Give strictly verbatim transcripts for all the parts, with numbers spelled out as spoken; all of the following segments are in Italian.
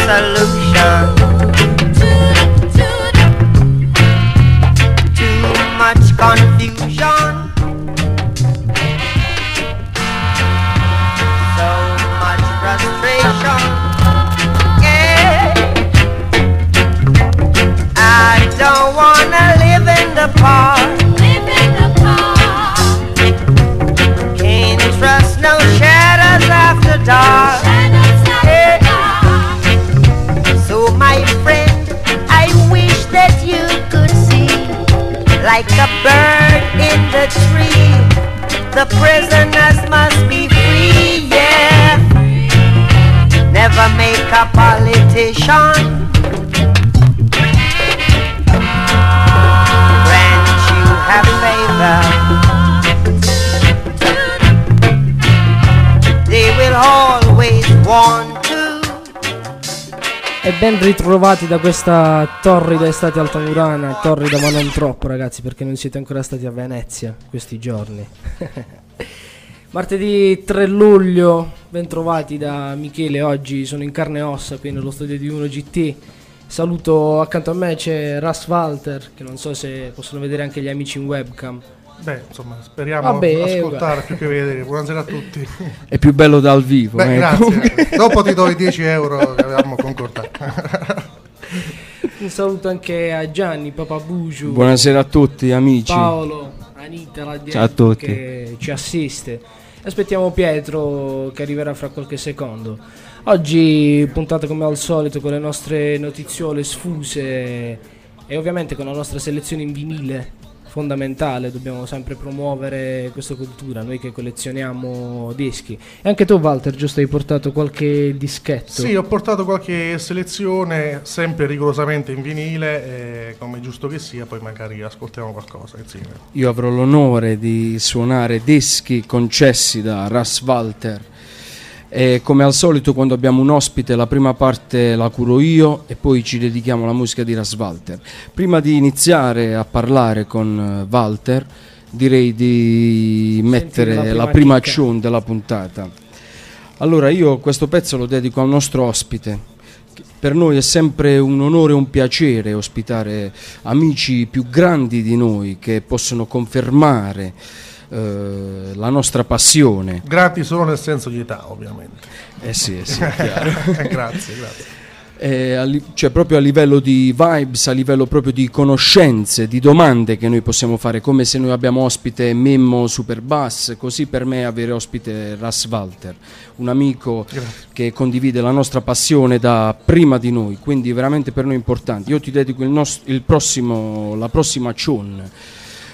solution. Too much confusion, so much frustration. Yeah, I don't wanna live in the park. Can't trust no shadows after dark. Yeah. So my friend, I wish that you could see, like a bird in the tree, the prisoners must be free, yeah. Never make a politician grant you have favor. They will always want to. E ben ritrovati da questa torrida estate altamurana, torrida ma non troppo ragazzi, perché non siete ancora stati a Venezia questi giorni. Martedì tre luglio, ben trovati da Michele, oggi sono in carne e ossa qui nello studio di uno G T. Saluto, accanto a me c'è Russ Walter, che non so se possono vedere anche gli amici in webcam. Beh, insomma, speriamo Vabbè, ascoltare più che vedere. Buonasera a tutti. È più bello dal vivo. Beh, eh. grazie. Dopo ti do i dieci euro che avevamo concordato. Un saluto anche a Gianni, Papa Bugiu. Buonasera a tutti amici. Paolo, Anita, la Ciao a tutti. che ci assiste. Aspettiamo Pietro che arriverà fra qualche secondo. Oggi puntata come al solito con le nostre notiziole sfuse e ovviamente con la nostra selezione in vinile. Fondamentale, dobbiamo sempre promuovere questa cultura, noi che collezioniamo dischi. E anche tu Walter, giusto, hai portato qualche dischetto? Sì, ho portato qualche selezione, sempre rigorosamente in vinile, e come giusto che sia, poi magari ascoltiamo qualcosa insieme. Io avrò l'onore di suonare dischi concessi da Russ Walter. E come al solito quando abbiamo un ospite la prima parte la curo io e poi ci dedichiamo alla musica di Russ Walter. Prima di iniziare a parlare con Walter direi di mettere la prima, la prima tune della puntata. Allora io questo pezzo lo dedico al nostro ospite. Per noi è sempre un onore e un piacere ospitare amici più grandi di noi che possono confermare Uh, la nostra passione. Grandi solo nel senso di età, ovviamente. Eh sì, eh sì, è chiaro. Grazie, grazie. Eh, a li- cioè proprio a livello di vibes, a livello proprio di conoscenze, di domande che noi possiamo fare, come se noi abbiamo ospite Memmo Superbass, così per me avere ospite Russ Walter, un amico Grazie. Che condivide la nostra passione da prima di noi, quindi veramente per noi importante. Io ti dedico il, nost- il prossimo, la prossima tune.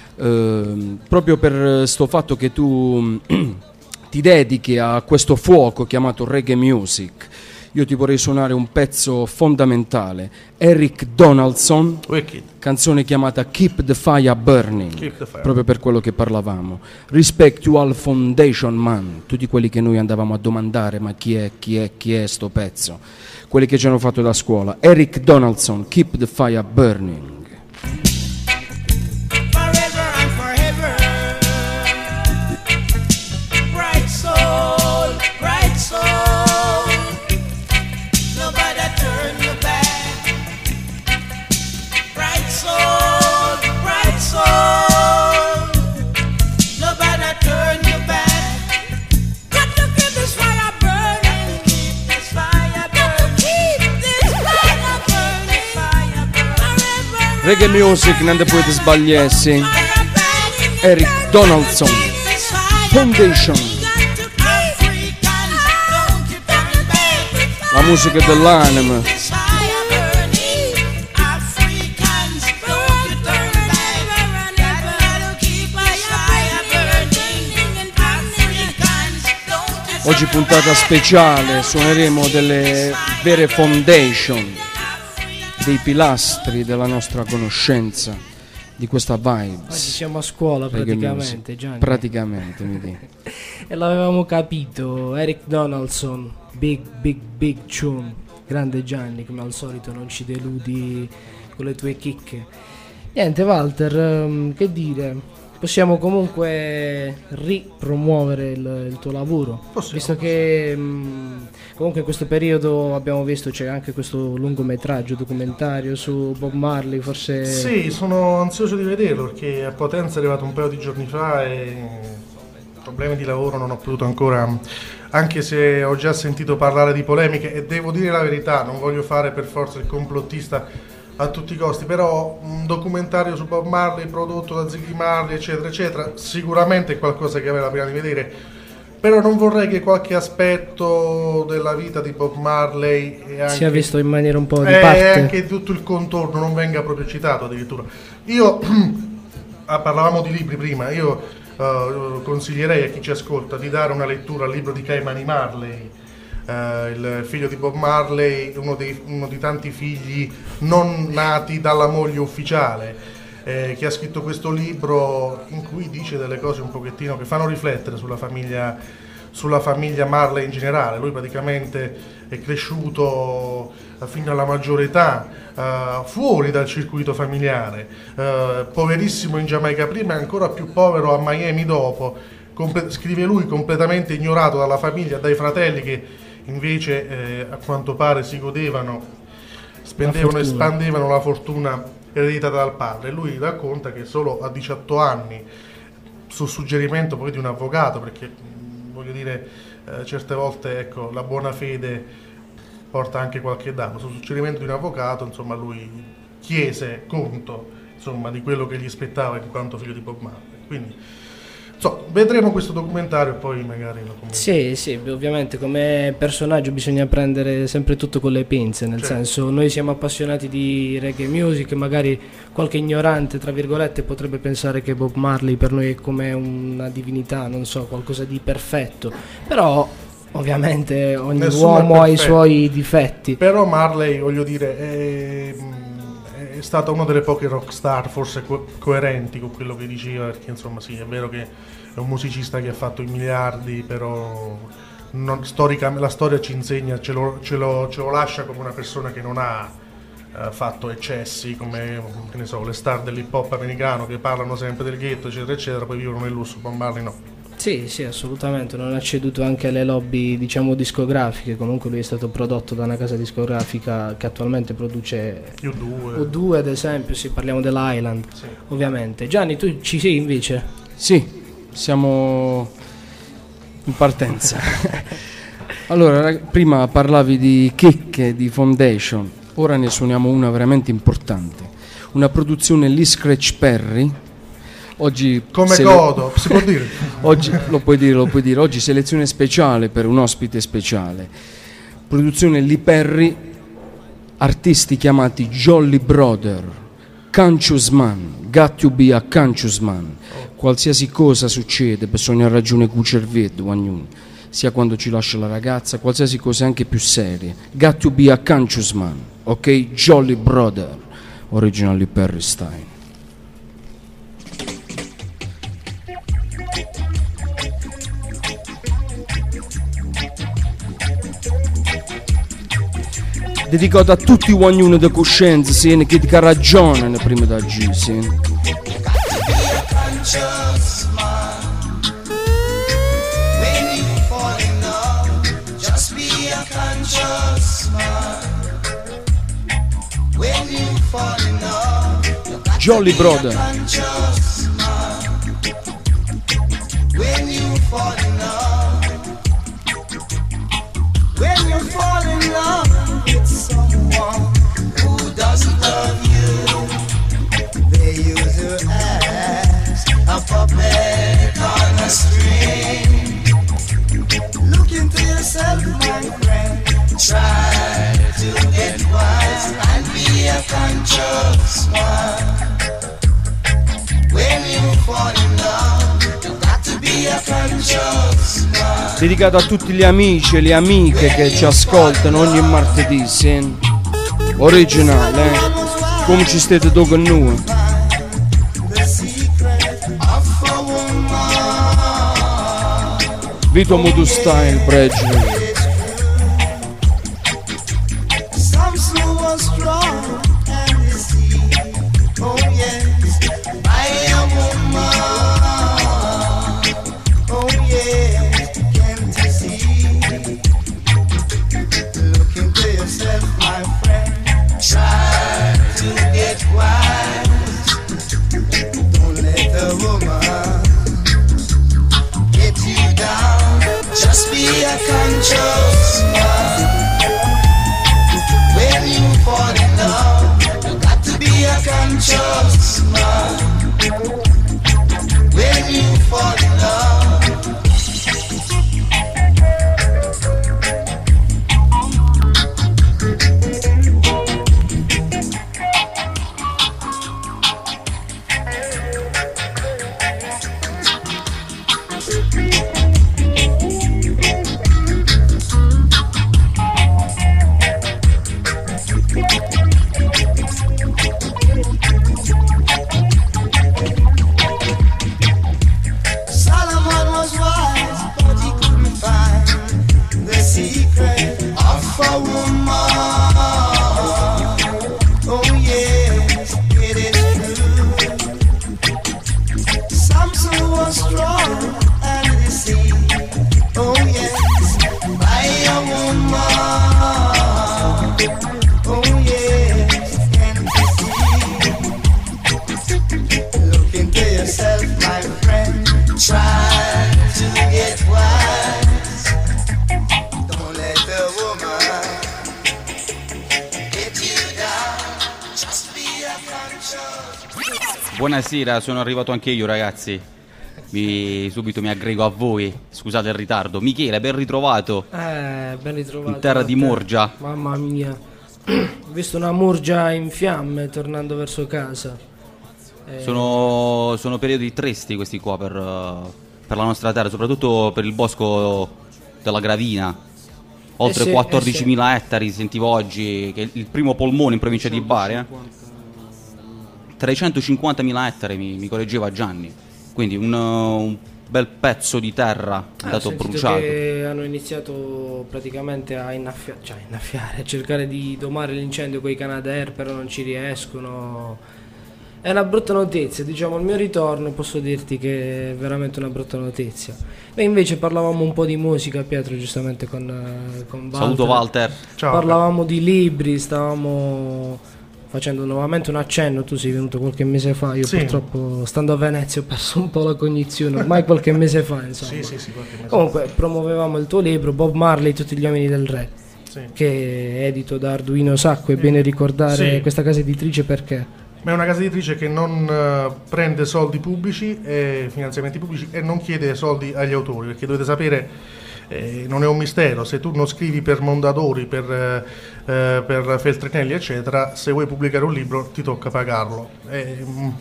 Uh, proprio per sto fatto che tu ti dedichi a questo fuoco chiamato reggae music, io ti vorrei suonare un pezzo fondamentale, Eric Donaldson, Wicked. Canzone chiamata Keep the Fire Burning, Keep the fire. Proprio per quello che parlavamo. Respect to all foundation man, tutti quelli che noi andavamo a domandare ma chi è, chi è, chi è sto pezzo, quelli che ci hanno fatto da scuola. Eric Donaldson, Keep the Fire Burning. Reggae music non te puoi sbagliare. Eric Donaldson, Foundation. La musica dell'anima. Oggi puntata speciale, suoneremo delle vere foundation, dei pilastri della nostra conoscenza di questa vibes. Oggi siamo a scuola praticamente, Gianni. Praticamente, mi dico. E l'avevamo capito, Eric Donaldson, big big big tune. Grande Gianni, come al solito non ci deludi con le tue chicche. Niente Walter, um, che dire, possiamo comunque ripromuovere il, il tuo lavoro, Possiamo, visto che mh, comunque in questo periodo abbiamo visto c'è anche questo lungometraggio documentario su Bob Marley, forse... Sì, sono ansioso di vederlo perché a Potenza è arrivato un paio di giorni fa e problemi di lavoro non ho potuto ancora, anche se ho già sentito parlare di polemiche e devo dire la verità, non voglio fare per forza il complottista a tutti i costi, però un documentario su Bob Marley prodotto da Ziggy Marley eccetera eccetera sicuramente è qualcosa che vale la pena di vedere, però non vorrei che qualche aspetto della vita di Bob Marley e anche, sia visto in maniera un po' di e parte, anche tutto il contorno non venga proprio citato addirittura. Io ah, parlavamo di libri prima, io uh, consiglierei a chi ci ascolta di dare una lettura al libro di Ky-Mani Marley, Uh, il figlio di Bob Marley, uno, dei, uno di tanti figli non nati dalla moglie ufficiale, eh, che ha scritto questo libro in cui dice delle cose un pochettino che fanno riflettere sulla famiglia, sulla famiglia Marley in generale. Lui praticamente è cresciuto uh, fino alla maggiore età uh, fuori dal circuito familiare, uh, poverissimo in Giamaica prima e ancora più povero a Miami dopo. Comple- scrive lui, completamente ignorato dalla famiglia, dai fratelli che invece eh, a quanto pare si godevano, spendevano e spandevano la fortuna ereditata dal padre. Lui racconta che solo a diciotto anni, su suggerimento poi di un avvocato, perché voglio dire eh, certe volte ecco, la buona fede porta anche qualche danno, su suggerimento di un avvocato insomma lui chiese conto insomma di quello che gli spettava in quanto figlio di Bob Marley. Quindi so, vedremo questo documentario e poi magari lo commentiamo. Sì, sì, ovviamente come personaggio bisogna prendere sempre tutto con le pinze, nel certo. senso noi siamo appassionati di reggae music, magari qualche ignorante tra virgolette potrebbe pensare che Bob Marley per noi è come una divinità, non so, qualcosa di perfetto, però ovviamente ogni Nessuno uomo ha i perfetto. suoi difetti. Però Marley, voglio dire, è, è stata una delle poche rockstar forse co- coerenti con quello che diceva, perché insomma sì, è vero che è un musicista che ha fatto i miliardi, però non, storica, la storia ci insegna, ce lo, ce lo, ce lo lascia come una persona che non ha eh, fatto eccessi come che ne so, le star dell'hip hop americano che parlano sempre del ghetto eccetera eccetera, poi vivono nel lusso. Bob Marley no. Sì, sì, assolutamente, non ha ceduto anche alle lobby, diciamo, discografiche, comunque lui è stato prodotto da una casa discografica che attualmente produce U due. U due ad esempio, sì, parliamo dell'Island, Sì. ovviamente. Gianni, tu ci sei invece? Sì, siamo in partenza. Allora, rag- prima parlavi di chicche, di Foundation, ora ne suoniamo una veramente importante, una produzione Lee Scratch Perry. Oggi Come sele- godo, si può dire? Oggi lo puoi dire, lo puoi dire. Oggi selezione speciale per un ospite speciale. Produzione Lee Perry, artisti chiamati Jolly Brother, Conscious Man, Got to be a Conscious Man. Qualsiasi cosa succede, bisogna ragione con il cervello, ognuno. Sia quando ci lascia la ragazza, qualsiasi cosa anche più serie. Got to be a Conscious Man, ok? Jolly Brother, original Lee Perry style. Dedicato a tutti gli ognuno di coscienza, sì, che ti ragionano prima da G, sì. Jolly Brother. When you fall in love, when you fall in love with someone who doesn't love you, they use you as a puppet on a string. Look into yourself, my friend. Try to get wise and be a conscious one. When you fall in love, you got to be a conscious one. Dedicato a tutti gli amici e le amiche che ci ascoltano ogni martedì, sì. Originale, eh? Come ci state tu con noi? The secret of a woman. Vito Modu Style, Bridge. Some slow and strong and they see. Oh yes, I am a woman. a conscious man. When you fall in love, you got to be a conscious man. When you fall in love. Buonasera, sono arrivato anche io, ragazzi. Mi, subito mi aggrego a voi. Scusate il ritardo. Michele, ben ritrovato. Eh, ben ritrovato. In terra di Murgia. Mamma mia. Ho visto una Murgia in fiamme tornando verso casa. Eh... Sono, sono periodi tristi questi qua per, per la nostra terra, soprattutto per il bosco della Gravina. Oltre eh sì, quattordicimila eh sì. ettari, sentivo oggi, che è il primo polmone in provincia di Bari. Eh? trecentocinquantamila ettari, mi, mi correggeva Gianni, quindi un, un bel pezzo di terra ah, andato bruciato. Che hanno iniziato praticamente a innaffiare, cioè innaffiare, a cercare di domare l'incendio con i Canadair, però non ci riescono. È una brutta notizia, diciamo, al mio ritorno posso dirti che è veramente una brutta notizia. Noi invece parlavamo un po' di musica, Pietro, giustamente con, con Walter. Saluto Walter. Ciao. Parlavamo di libri, stavamo facendo nuovamente un accenno. Tu sei venuto qualche mese fa, io sì. purtroppo stando a Venezia ho perso un po' la cognizione, ormai qualche mese fa insomma. Sì, sì, sì, qualche mese Comunque promuovevamo il tuo libro Bob Marley, Tutti gli uomini del re, sì. che è edito da Arduino Sacco. È bene ricordare sì. questa casa editrice perché? Ma è una casa editrice che non uh, prende soldi pubblici e finanziamenti pubblici e non chiede soldi agli autori, perché dovete sapere, eh, non è un mistero, se tu non scrivi per Mondadori, per, eh, per Feltrinelli eccetera, se vuoi pubblicare un libro ti tocca pagarlo. È,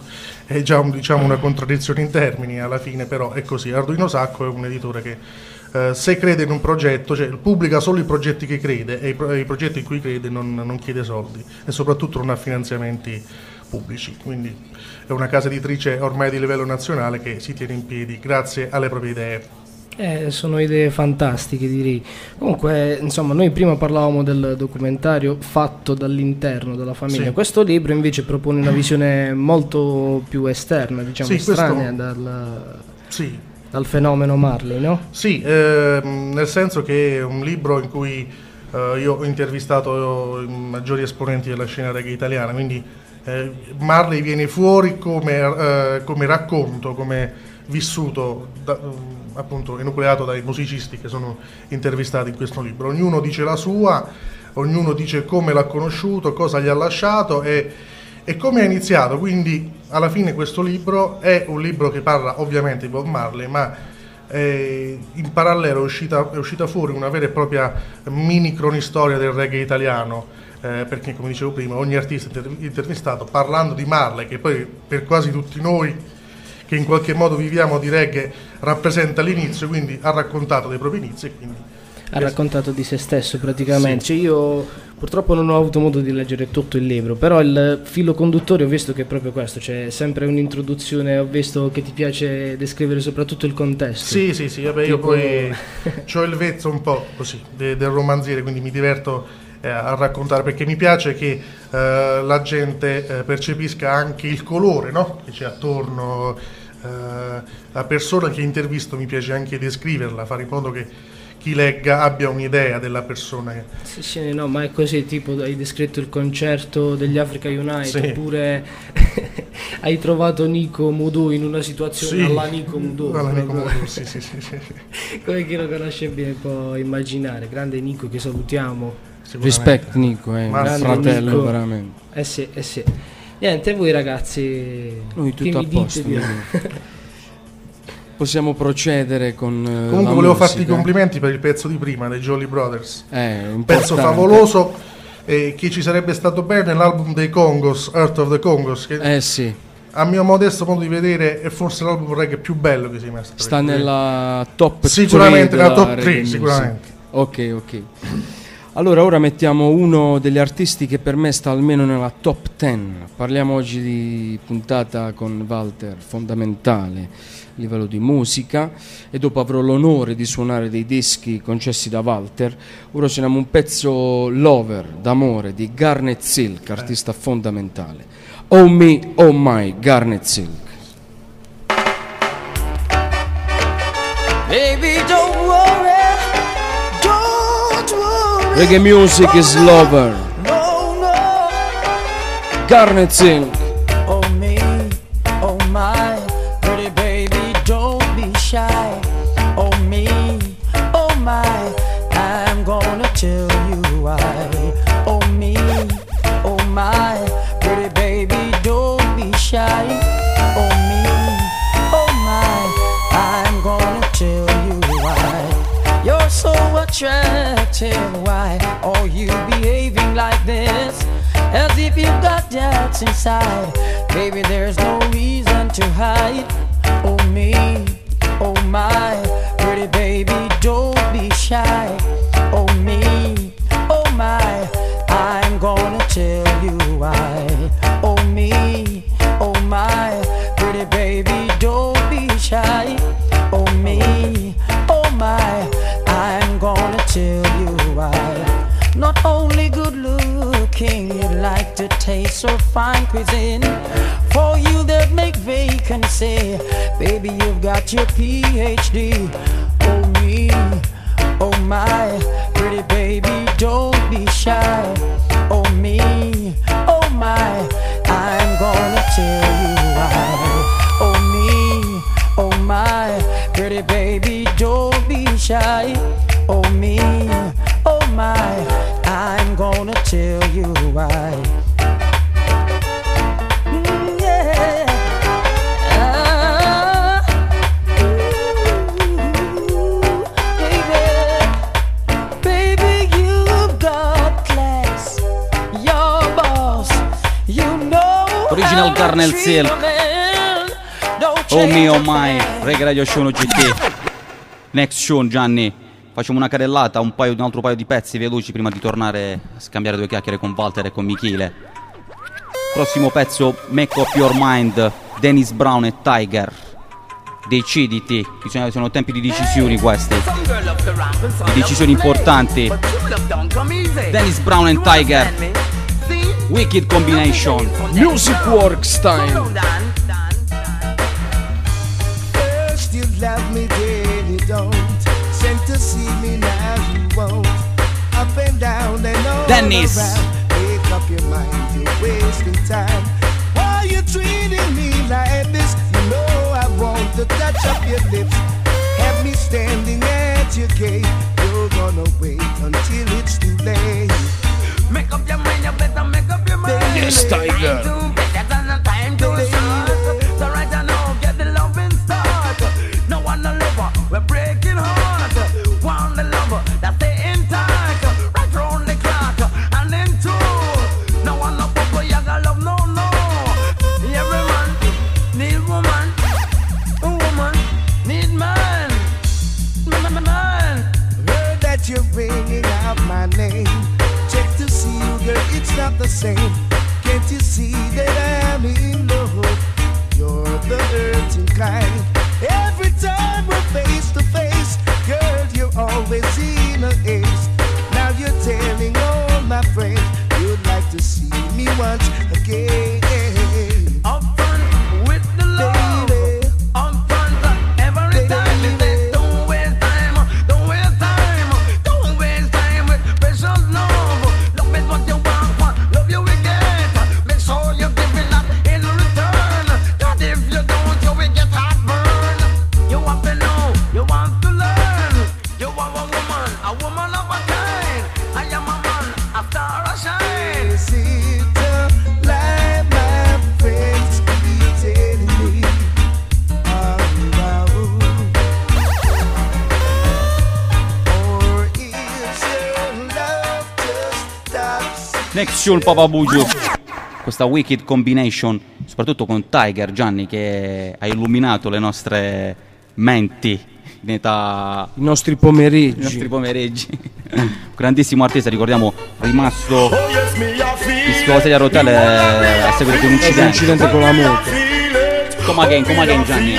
è già un, diciamo, una contraddizione in termini alla fine, però è così. Arduino Sacco è un editore che eh, se crede in un progetto, cioè pubblica solo i progetti che crede e i, pro- i progetti in cui crede non, non chiede soldi e soprattutto non ha finanziamenti pubblici, quindi è una casa editrice ormai di livello nazionale che si tiene in piedi grazie alle proprie idee. Eh, sono idee fantastiche, direi. Comunque, insomma, noi prima parlavamo del documentario fatto dall'interno della famiglia. Sì. Questo libro invece propone una visione molto più esterna, diciamo, Sì, estranea questo... dal, sì. dal fenomeno Marley, no? Sì, ehm, nel senso che è un libro in cui eh, io ho intervistato i maggiori esponenti della scena reggae italiana, quindi eh, Marley viene fuori come, eh, come racconto, come vissuto, da, appunto enucleato dai musicisti che sono intervistati in questo libro. Ognuno dice la sua, ognuno dice come l'ha conosciuto, cosa gli ha lasciato e, e come ha iniziato. Quindi alla fine questo libro è un libro che parla ovviamente di Bob Marley, ma eh, in parallelo è uscita, è uscita fuori una vera e propria mini cronistoria del reggae italiano. Eh, perché come dicevo prima ogni artista inter- intervistato parlando di Marley, che poi per quasi tutti noi che in qualche modo viviamo di reggae rappresenta l'inizio, quindi ha raccontato dei propri inizi e quindi ha raccontato di se stesso praticamente. Sì. Cioè io purtroppo non ho avuto modo di leggere tutto il libro, però il filo conduttore ho visto che è proprio questo, c'è sempre un'introduzione, ho visto che ti piace descrivere soprattutto il contesto. Sì, sì, sì, vabbè, io poi ho il vezzo un po' così de- del romanziere, quindi mi diverto a raccontare, perché mi piace che eh, la gente eh, percepisca anche il colore, no? Che c'è attorno, eh, la persona che intervisto mi piace anche descriverla, fare in modo che, chi legga abbia un'idea della persona che... Sì, sì, no, ma è così, tipo hai descritto il concerto degli Africa Unite, Sì. oppure hai trovato Nico Mudu in una situazione Sì. alla Nico Mudu, Alla Nico proprio. Mudu, sì, sì, sì, sì, sì. Come chi lo conosce bene può immaginare. Grande Nico, che salutiamo. Sicuramente. Rispetto Nico, è un Ma fratello Nico. veramente. Eh sì, eh sì. Niente, voi ragazzi, Noi che tutto a mi posto. dite di- Nico. Possiamo procedere con eh, Comunque la volevo musica. farti i complimenti per il pezzo di prima dei Jolly Brothers. Eh, Un pezzo importante. favoloso, eh, che ci sarebbe stato bene l'album dei Congos, Earth of the Congos, che Eh sì, a mio modesto modo di vedere è forse l'album reggae più bello che si è mai stato. sta nella top Sicuramente tre nella della top reggae tre, music. sicuramente. Ok, ok. Allora ora mettiamo uno degli artisti che per me sta almeno nella top dieci. Parliamo oggi di puntata con Walter, fondamentale a livello di musica, e dopo avrò l'onore di suonare dei dischi concessi da Walter. Ora suoniamo un pezzo Lover, d'amore, di Garnet Silk, artista fondamentale. Oh me, oh my, Garnet Silk. Baby, don't worry, don't worry. Reggae music is Lover, No, no. Garnet Silk. Oh me, oh my, pretty baby, don't be shy. Oh me, oh my, I'm gonna tell you why. Oh me, oh my, pretty baby, don't be shy. Oh me, oh my, I'm gonna tell you why. You're so attractive, why are you behaving like this? As if you've got doubts inside. Baby, there's no reason to hide. Oh me, oh my, pretty baby, don't be shy. Oh me, oh my, I'm gonna tell you why. Oh me, oh my, pretty baby, don't be shy. Oh me, oh my, I'm gonna tell you why. Not only good looking, you'd like to taste or fine cuisine. For you that make vacancy, baby, you've got your P H D. Oh me, oh my, pretty baby, don't be shy. Oh me, oh my, I'm gonna tell you why. Oh me, oh my, pretty baby, don't be shy. Oh me, oh my, I'm gonna tell you why. Mm, yeah. Ah, ooh, baby, baby, you've got class. Your boss, you know. Original how to Garnet treat Silk. a man. Don't Oh change mio, a my, man. Reggae Radio Show G T. Next Show, Gianni. Facciamo una carrellata, un, paio, un altro paio di pezzi veloci prima di tornare a scambiare due chiacchiere con Walter e con Michele. Prossimo pezzo, Make Up Your Mind, Dennis Brown e Tiger. Deciditi, bisogna, sono tempi di decisioni questi. Decisioni importanti. Dennis Brown e Tiger. Wicked combination. Music Work Style. First you love me, then you don't. Sent to see me, now you won't. Up and down and all Dennis. around. Make up your mind, you're wasting time. Why you treating me like this? You know I want to touch up your lips. Have me standing at your gate. You're gonna wait until it's too late. Make up your mind, you better make up your mind. Yes, Tiger. Time to better than the time to start. So right now, get the loving start. No one no lover, we're breaking heart. One the lover, that's the intact. Right round the clock, and then two. No one no papa, you got love, no, no. Every man need woman, a woman need man. Man, man, man. Heard that you're ringing out my name. Check to see you, girl, it's not the same. Can't you see that I'm in love? You're the hurting kind. Every time we're face to face, girl, you're always in a haste. Now you're telling all my friends you'd like to see me once again. Up front with the love. Baby. Up front every time. They say, don't waste time, don't waste time. Next tune Papa Buju. Questa wicked combination, soprattutto con Tiger, Gianni, che ha illuminato le nostre menti in età... I nostri pomeriggi. I nostri pomeriggi. Grandissimo artista, ricordiamo, rimasto in sulla sedia a rotelle a seguito di un incidente. Un incidente con la moto. Come again, come again, Gianni.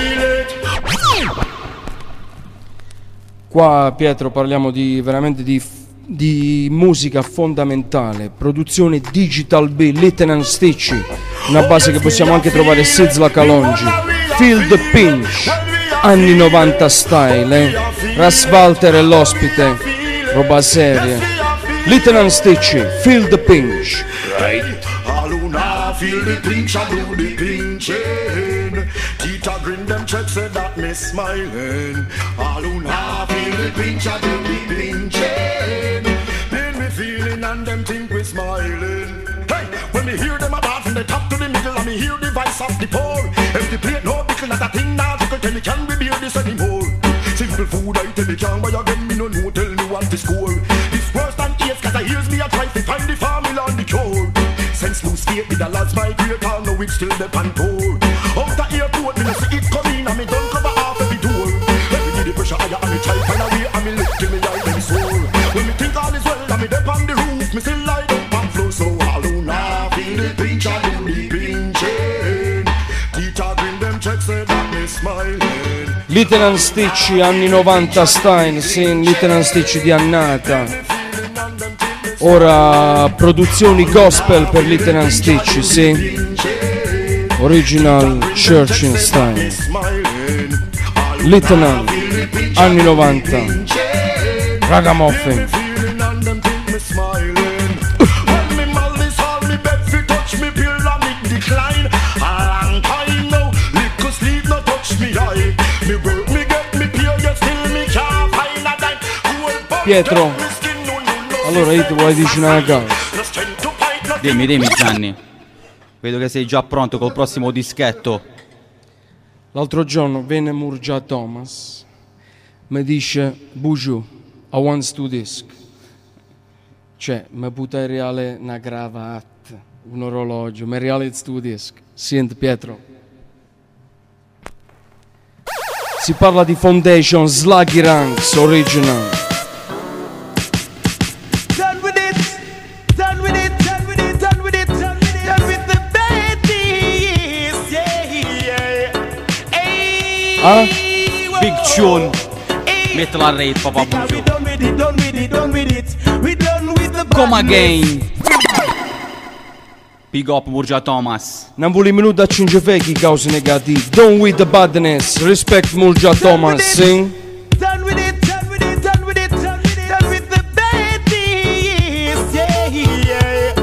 Qua, Pietro, parliamo di veramente di, di musica fondamentale, produzione Digital B, Lieutenant Stitchy, una base che possiamo anche trovare a Sizzla Kalonji. Feel the Pinch, anni novanta style, eh? Russ Walter e l'ospite, roba seria. Lieutenant Stitchy, Feel the Pinch. Right. Aluna feel the pinch, I do the pinching. Tita grin them check say that me smiling. Aluna feel the pinch, I do the pinching. Then me feeling and them think we smiling. Hey, when me hear them about from the top to the middle, and me hear the voice of the poor. If the plate no big, not a thing now, you can tell me can we bear this anymore? Simple food I tell me can buy again, me no know tell me what to score. This worse than AIDS, cause I hears me a try to find the formula on the cure. Since lose faith with the lads migrate, I know it's still the pan pour. Out the airport, me no see it coming, and me don't cover half every door. Every day the pressure higher, and me try find a way, and me lift till me eye them sore. When me think all is well, and me dip on the roof, me still lie up and flow. So Aluna feel the pinch, I do the pinching. Teacher bring them checks, say that me smiling. Lieutenant Stitchy, anni novanta style, sì, Lieutenant Stitchy di annata. Ora produzioni gospel per Lieutenant Stitchy, sì. Original Church in style. Lieutenant, anni novanta. Ragamuffin. Pietro, allora io ti vuoi dire una cosa? Dimmi, dimmi Gianni. Vedo che sei già pronto col prossimo dischetto. L'altro giorno venne Murgia Thomas, mi dice Buju, I want to disc. Cioè, mi butta reale una cravatta, un orologio, mi reale sto disc. Senti Pietro. Si parla di Foundation Sluggy Ranks Original. Ah? Big tune. Mettila a rate, Papa Buju. Come again. Big up Murgia Thomas. Non volevo minuto a cinque fake cause negative. Done with the badness. Respect Murgia Thomas. Sing. Done with it, done with it, done with it, done with it, done with the badness. Yeah, yeah.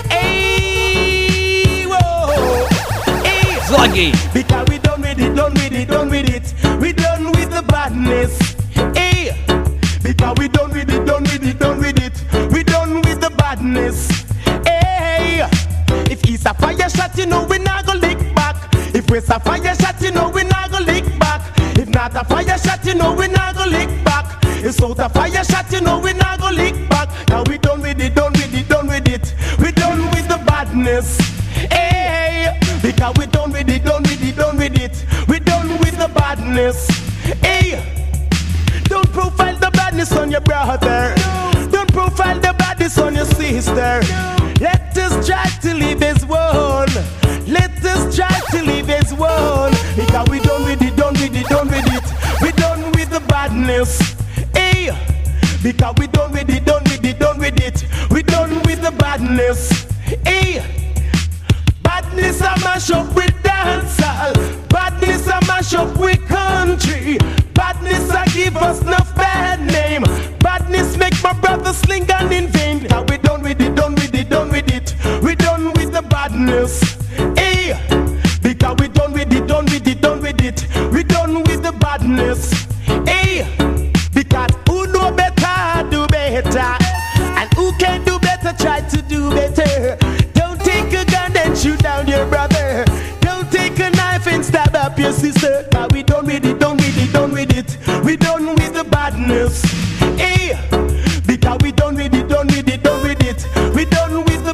Hey, whoa. Hey, Sluggy. because we done with it, done with it, done with it. We done with the badness. Hey, because we done with it, done with it, done with it. We done with the badness. Hey, if it's a fire shot, you know we not gonna lick back. If it's a fire shot, you know we not gonna lick back. If not a fire shot, you know we not gonna lick back. If out a fire shot, you know we not gonna lick back. Now we done with it, done with it, done with it. We done with the badness. Hey, because we done with it, done with it, done with it. We done with the badness. Hey, don't profile the badness on your brother. Don't profile the badness on your sister. Let us try to live as one. Let us try to live as one. Because we done with it, done with it, done with it. We done with the badness. Hey, because we done with it, done with it, done with it. We done with the badness. Hey, badness I mash up with dancehall. Badness I mash up with country. Badness I give us enough bad name. Badness make my brother sling and in vain. Now we done with it, done with it, done with it. We done with the badness. Hey, because we done with it, done with it, done with it. We done with the badness. Hey, because who know better do better, and who can do better try to do better. Don't take a gun and shoot down your brother. Don't take a knife and stab up your sister. Now we done with it, done with it, done with it. We done with the badness. Hey, because we done with it, done with it, done with it. We done with the badness.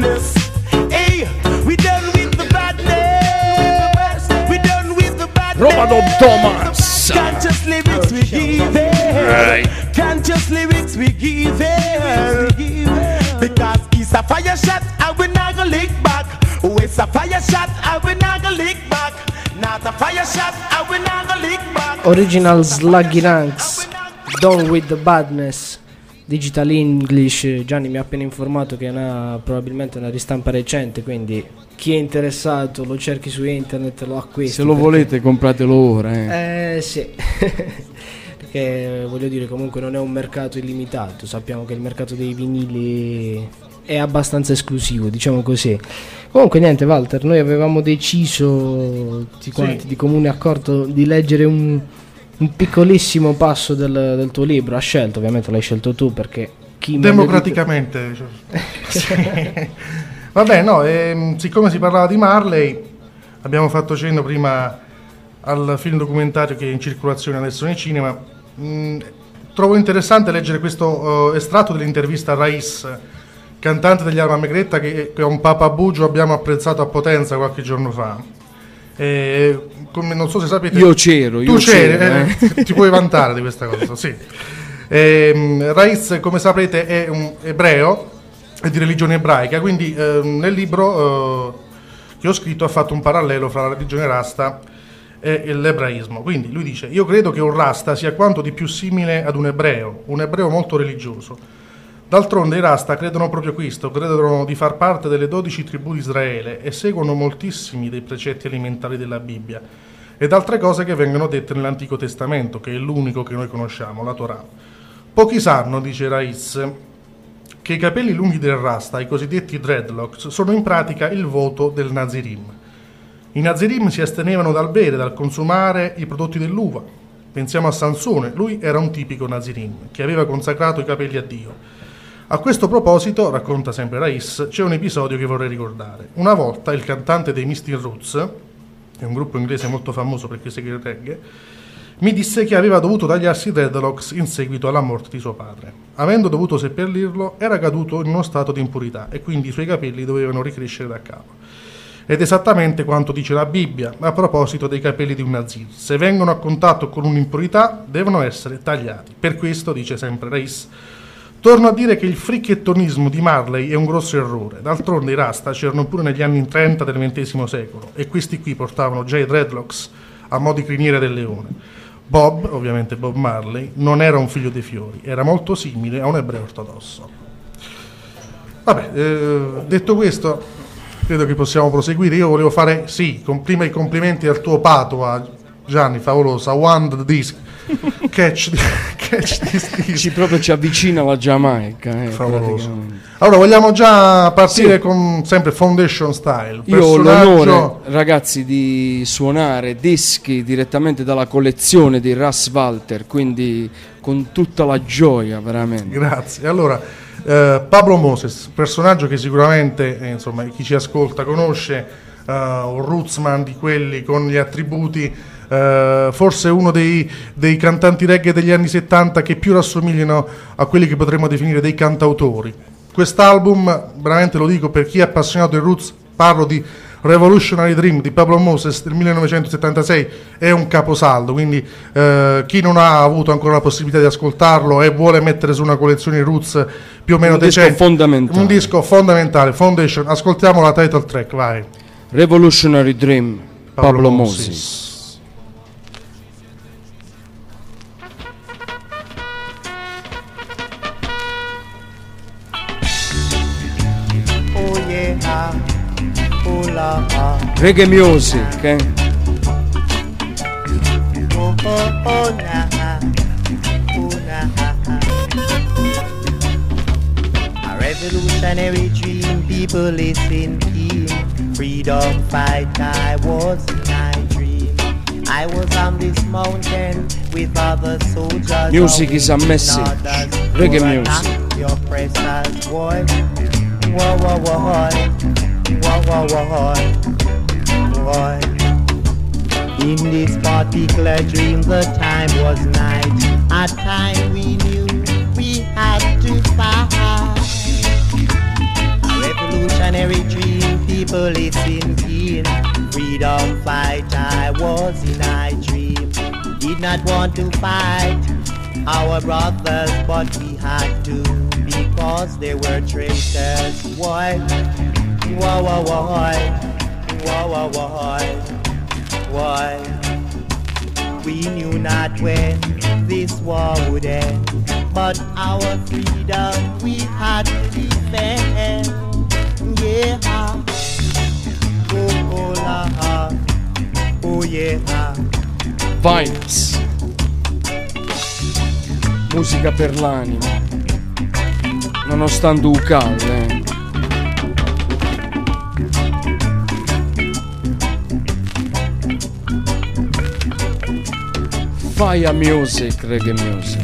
badness. Hey, we done with the badness. We done with the badness. Roma Don Thomas. Conscious lyrics we give it. Conscious lyrics we give it. Because it's a fire shot and we not gonna lick back. Oh, it's a fire shot and we not gonna lick back. Not a fire shot and we not gonna lick back. Original Sluggy Ranks, Done with the Badness. Digital English, Gianni mi ha appena informato che è una, probabilmente una ristampa recente, quindi chi è interessato lo cerchi su internet, lo acquisti. Se lo perché... volete compratelo ora. Eh, eh sì, perché voglio dire comunque non è un mercato illimitato, sappiamo che il mercato dei vinili è abbastanza esclusivo, diciamo così. Comunque niente Walter, noi avevamo deciso tutti quanti, sì, di comune accordo di leggere un... un piccolissimo passo del, del tuo libro. Ha scelto, ovviamente l'hai scelto tu perché chi democraticamente sì. Vabbè no, ehm, siccome si parlava di Marley abbiamo fatto cenno prima al film documentario che è in circolazione adesso nei cinema. mh, trovo interessante leggere questo uh, estratto dell'intervista a Rais, cantante degli Alma Megretta, che, che è un papabugio abbiamo apprezzato a potenza qualche giorno fa. Eh, come non so se sapete, io c'ero, tu io c'eri, c'ero, eh, eh. Ti puoi vantare di questa cosa, sì. Eh, Rais, come saprete, è un ebreo, è di religione ebraica, quindi eh, nel libro eh, che ho scritto ha fatto un parallelo fra la religione rasta e l'ebraismo. Quindi lui dice: io credo che un rasta sia quanto di più simile ad un ebreo, un ebreo molto religioso. D'altronde i Rasta credono proprio questo, credono di far parte delle dodici tribù di Israele e seguono moltissimi dei precetti alimentari della Bibbia ed altre cose che vengono dette nell'Antico Testamento, che è l'unico che noi conosciamo, la Torah. Pochi sanno, dice Rais, che i capelli lunghi del Rasta, i cosiddetti dreadlocks, sono in pratica il voto del Nazirim. I Nazirim si astenevano dal bere, dal consumare i prodotti dell'uva. Pensiamo a Sansone, lui era un tipico Nazirim, che aveva consacrato i capelli a Dio. A questo proposito, racconta sempre Rais, c'è un episodio che vorrei ricordare. Una volta il cantante dei Misty Roots, che è un gruppo inglese molto famoso perché segue il reggae, mi disse che aveva dovuto tagliarsi i dreadlocks in seguito alla morte di suo padre. Avendo dovuto seppellirlo, era caduto in uno stato di impurità e quindi i suoi capelli dovevano ricrescere da capo. Ed esattamente quanto dice la Bibbia a proposito dei capelli di un nazir. Se vengono a contatto con un'impurità, devono essere tagliati. Per questo, dice sempre Rais, torno a dire che il frichettonismo di Marley è un grosso errore. D'altronde i Rasta c'erano pure negli anni trenta del ventesimo secolo e questi qui portavano già i dreadlocks a mo' di criniere del leone. Bob, ovviamente Bob Marley, non era un figlio dei fiori, era molto simile a un ebreo ortodosso. Vabbè, eh, detto questo, credo che possiamo proseguire. Io volevo fare, sì, com- prima i complimenti al tuo pato, a Gianni, favolosa, One the Disc. Catch, catch this disc. Ci proprio ci avvicina alla Giamaica, eh, favoloso. Allora vogliamo già partire, sì, con sempre Foundation Style. Io ho l'onore, ragazzi, di suonare dischi direttamente dalla collezione di Russ Walter, quindi con tutta la gioia, veramente. Grazie. Allora eh, Pablo Moses, personaggio che sicuramente eh, insomma chi ci ascolta conosce, eh, un rootsman di quelli con gli attributi. Uh, forse uno dei, dei cantanti reggae degli anni settanta che più rassomigliano a quelli che potremmo definire dei cantautori. Quest'album, veramente lo dico per chi è appassionato di roots, parlo di Revolutionary Dream di Pablo Moses del millenovecentosettantasei, è un caposaldo, quindi uh, chi non ha avuto ancora la possibilità di ascoltarlo e vuole mettere su una collezione di roots più o meno un decente, disco fondamentale. un disco fondamentale, Foundation. Ascoltiamo la title track, vai. Revolutionary Dream, Pablo, Pablo Moses. Moses. Reggae music, eh? Oh, oh, oh, nah, oh, nah. A revolutionary dream, people listen keen. Freedom fight, I was in my dream. I was on this mountain with other soldiers. Music is a message. Reggae music. Your precious boy. Whoa, whoa, whoa, whoa, whoa, whoa, whoa. In this particular dream, the time was night. A time we knew we had to fight. A revolutionary was in I dream. Did not want to fight our brothers, but we had to because they were traitors. Why? Why? Why? Why? Why? Why? Why? We knew not when this war would end, but our freedom we had to defend. Yeah. Oh, oh, la. Oh, yeah. Vines. Musica per l'anima. Nonostante un calle. Fire music, reggae music.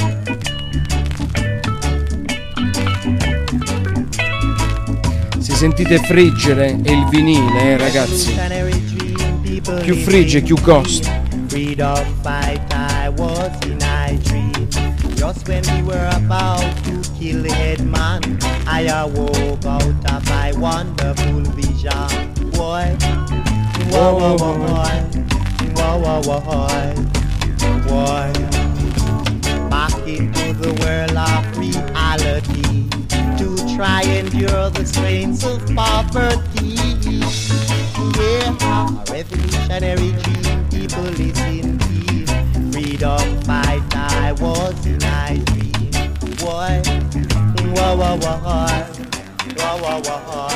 Si sentite friggere e il vinile, eh ragazzi. Più frigge, più costa. Freedom fight I was in I dream. Just when we were about to kill the headman, I awoke out of my wonderful vision. Boy, whoa, whoa, whoa, boy, whoa, whoa, whoa, boy, boy. Back into the world of reality to try and endure the strains of poverty. Yeah, a revolutionary dream, people listen to. Freedom fight I was in I dream. Boy, whoa, whoa, whoa, whoa, whoa, whoa,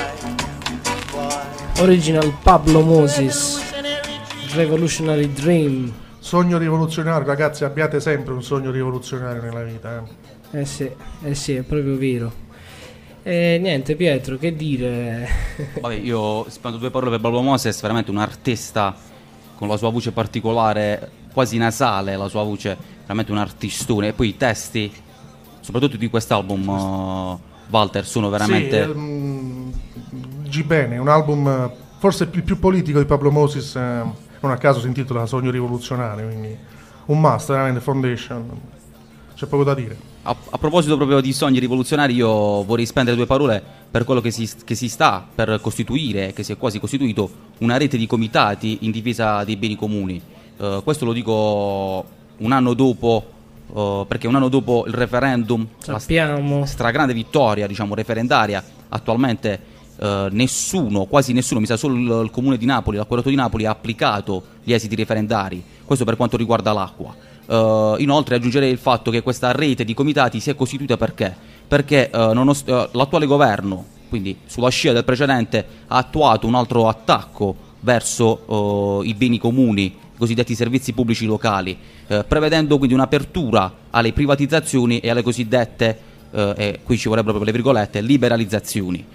whoa. Original Pablo Moses, Revolutionary Dream. Sogno rivoluzionario, ragazzi, abbiate sempre un sogno rivoluzionario nella vita. Eh, eh sì, eh sì, è proprio vero. E niente, Pietro, che dire? Vabbè, io spendo due parole per Pablo Moses, veramente un artista con la sua voce particolare, quasi nasale, la sua voce, veramente un artistone. E poi i testi, soprattutto di quest'album, uh, Walter, sono veramente... Sì, um, G-Bene, un album forse più, più politico di Pablo Moses, eh, non a caso si intitola Sogno rivoluzionario, quindi un must, veramente, foundation, c'è poco da dire. A, a proposito proprio di sogni rivoluzionari, io vorrei spendere due parole per quello che si, che si sta per costituire, che si è quasi costituito, una rete di comitati in difesa dei beni comuni. Uh, questo lo dico un anno dopo, uh, perché un anno dopo il referendum, sappiamo, la stragrande vittoria, diciamo, referendaria, attualmente uh, nessuno, quasi nessuno, mi sa solo il, il comune di Napoli, l'acqueduetto di Napoli ha applicato gli esiti referendari. Questo per quanto riguarda l'acqua. Uh, inoltre aggiungerei il fatto che questa rete di comitati si è costituita perché? Perché uh, nonost- uh, l'attuale governo, quindi sulla scia del precedente, ha attuato un altro attacco verso uh, i beni comuni, i cosiddetti servizi pubblici locali, uh, prevedendo quindi un'apertura alle privatizzazioni e alle cosiddette, uh, e qui ci vorrebbero proprio le virgolette, liberalizzazioni.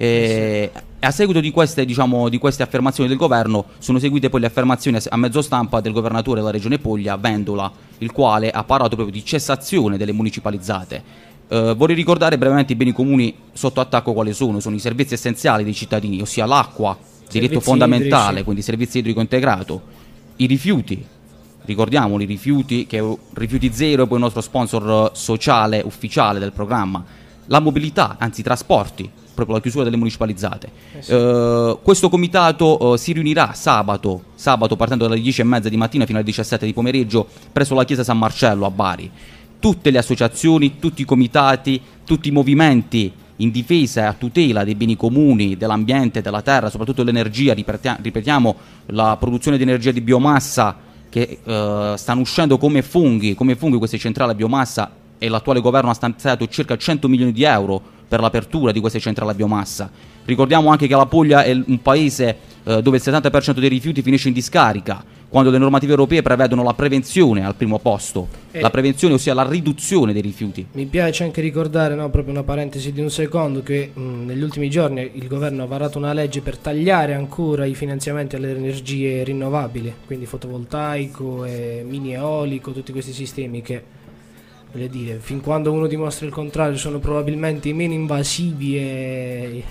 E a seguito di queste, diciamo, di queste affermazioni del governo sono seguite poi le affermazioni a mezzo stampa del governatore della regione Puglia, Vendola, il quale ha parlato proprio di cessazione delle municipalizzate. Eh, vorrei ricordare brevemente i beni comuni sotto attacco quali sono. Sono i servizi essenziali dei cittadini, ossia l'acqua, diritto Servizi fondamentale, idrici. quindi servizio idrico integrato, i rifiuti, ricordiamoli, i rifiuti, che è Rifiuti Zero, poi il nostro sponsor sociale ufficiale del programma, la mobilità, anzi i trasporti, proprio la chiusura delle municipalizzate. Eh sì. uh, questo comitato uh, si riunirà sabato, sabato partendo dalle dieci e mezza di mattina fino alle diciassette di pomeriggio presso la chiesa San Marcello a Bari. Tutte le associazioni, tutti i comitati, tutti i movimenti in difesa e a tutela dei beni comuni, dell'ambiente, della terra, soprattutto dell'energia, ripetia- ripetiamo la produzione di energia di biomassa che uh, stanno uscendo come funghi, come funghi queste centrali a biomassa, e l'attuale governo ha stanziato circa cento milioni di euro per l'apertura di queste centrali a biomassa. Ricordiamo anche che la Puglia è un paese eh, dove il settanta per cento dei rifiuti finisce in discarica, quando le normative europee prevedono la prevenzione al primo posto, eh, la prevenzione, ossia la riduzione dei rifiuti. Mi piace anche ricordare, no, proprio una parentesi di un secondo, che mh, negli ultimi giorni il governo ha varato una legge per tagliare ancora i finanziamenti alle energie rinnovabili, quindi fotovoltaico e mini eolico, tutti questi sistemi che, voglio dire, fin quando uno dimostra il contrario sono probabilmente i meno invasivi e,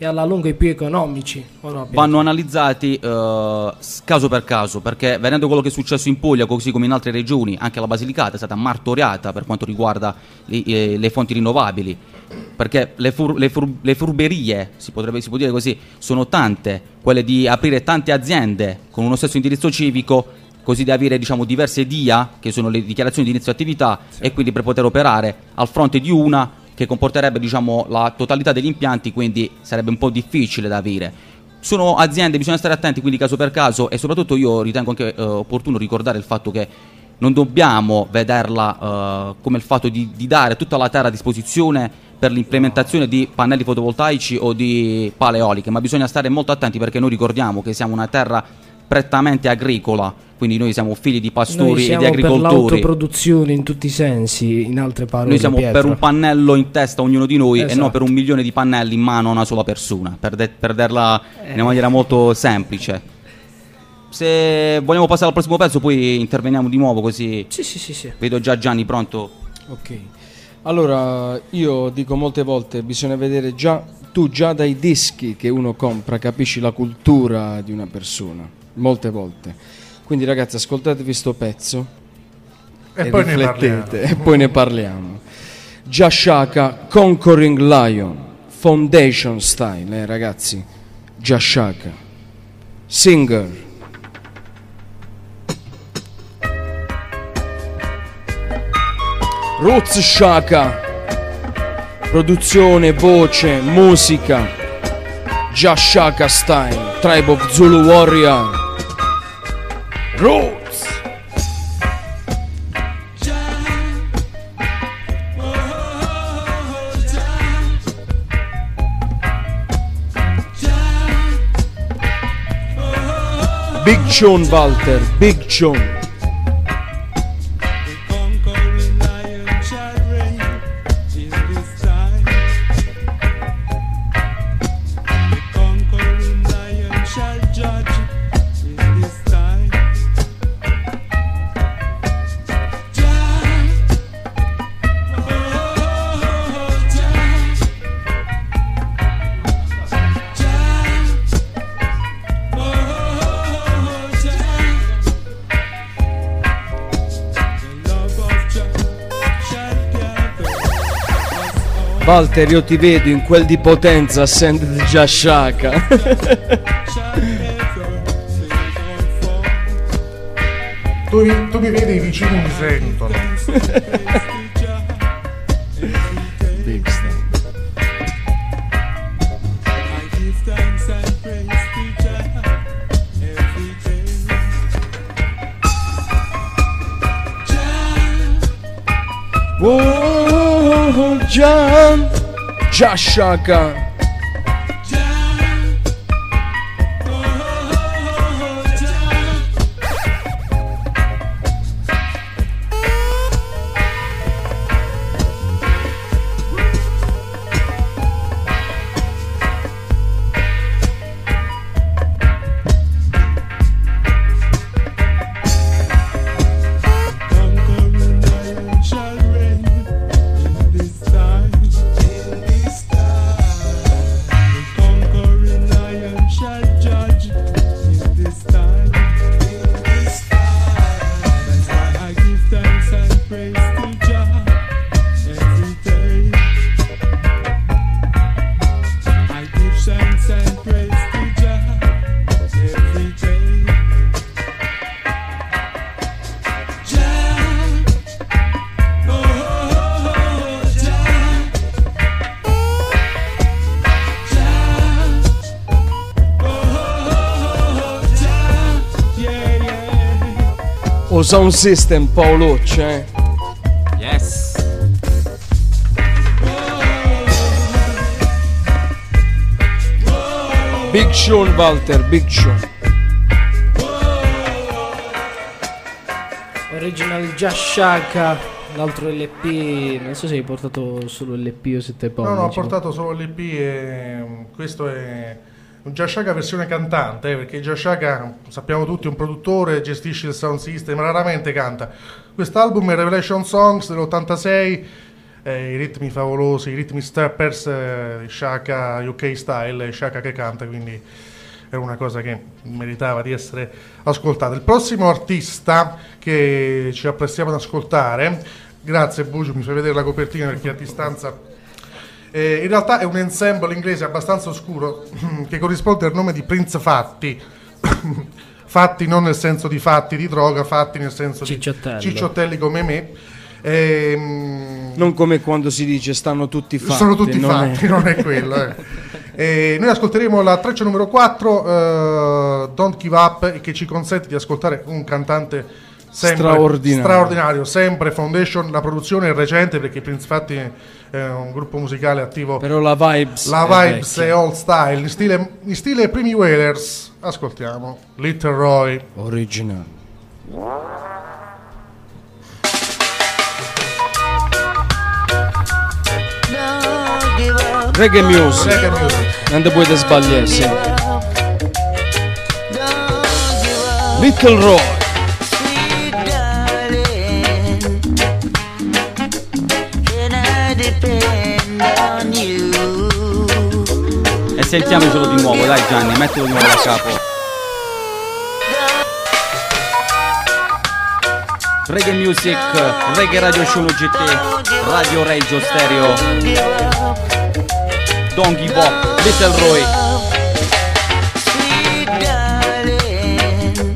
e alla lunga i più economici. O no, vanno analizzati eh, caso per caso, perché vedendo quello che è successo in Puglia, così come in altre regioni, anche la Basilicata è stata martoriata per quanto riguarda le, eh, le fonti rinnovabili, perché le, fur, le, fur, le furberie, si, potrebbe, si può dire così, sono tante, quelle di aprire tante aziende con uno stesso indirizzo civico, così da avere, diciamo, diverse D I A, che sono le dichiarazioni di inizio attività, sì. E quindi per poter operare al fronte di una che comporterebbe, diciamo, la totalità degli impianti, quindi sarebbe un po' difficile da avere. Sono aziende, bisogna stare attenti quindi caso per caso, e soprattutto io ritengo anche eh, opportuno ricordare il fatto che non dobbiamo vederla eh, come il fatto di, di dare tutta la terra a disposizione per l'implementazione di pannelli fotovoltaici o di pale eoliche, ma bisogna stare molto attenti, perché noi ricordiamo che siamo una terra prettamente agricola, quindi noi siamo figli di pastori e di agricoltori. Noi siamo per l'autoproduzione in tutti i sensi, in altre parole. Noi siamo Pietro. per un pannello in testa ognuno di noi, esatto. E non per un milione di pannelli in mano a una sola persona, per, de- per dirla in una maniera molto semplice. Se vogliamo passare al prossimo pezzo, poi interveniamo di nuovo, così. Sì, sì, sì, sì. Vedo già Gianni pronto. Ok. Allora, io dico molte volte, bisogna vedere già, tu già dai dischi che uno compra capisci la cultura di una persona, molte volte. Quindi ragazzi, ascoltatevi sto pezzo e, e poi riflettete ne e poi ne parliamo. Jashaka, Conquering Lion, Foundation Style, eh, ragazzi. Jashaka, Singer. Roots Shaka, produzione, voce, musica, Jashaka Style, Tribe of Zulu Warrior, Roots. Big Tune Walter, Big Tune. Walter, io ti vedo in quel di potenza, send di Jashaka. tu, tu mi vedi, i vicini mi sentono. Big Star. Whoa, John, Jashaka. O sound system, Paolucci, eh? Yes. Big Sean, Walter, Big Sean. Original Jashaka, l'altro L P, non so se hai portato solo L P o sette pollici. No, no, ho portato solo l'L P e questo è un Jashaka versione cantante, eh, perché Jashaka, sappiamo tutti, è un produttore, gestisce il sound system, raramente canta. Quest'album è Revelation Songs dell'ottantasei, eh, i ritmi favolosi, i ritmi steppers, eh, Shaka U K style, Shaka che canta, quindi è una cosa che meritava di essere ascoltata. Il prossimo artista che ci apprestiamo ad ascoltare, grazie Bugiu, mi fai vedere la copertina perché a distanza, eh, in realtà è un ensemble inglese abbastanza oscuro che corrisponde al nome di Prince Fatti. Fatti non nel senso di fatti di droga, fatti nel senso Cicciottello. di cicciotelli come me. Ehm, Non come quando si dice stanno tutti fatti. sono tutti non fatti, è... non è quello. Eh. E noi ascolteremo la traccia numero quattro, eh, Don't Give Up, che ci consente di ascoltare un cantante sempre straordinario. straordinario, sempre Foundation. La produzione è recente perché Prince Fatti è un gruppo musicale attivo. Però la vibes La è vibes vecchia. è old style, in stile, in stile Primi Wailers. Ascoltiamo Little Roy. Original. Don't give up. Reggae music. Reggae music. Non te puoi sbagliare, sì. Don't give up. Little Roy. Sweet darling, can I depend on you? E sentiamocelo di nuovo, dai Gianni, mettilo di nuovo da capo. Reggae Music, Reggae Radio Show G T, Radio Reggio Stereo, Don't Give Up, Little Roy. Sweet darling,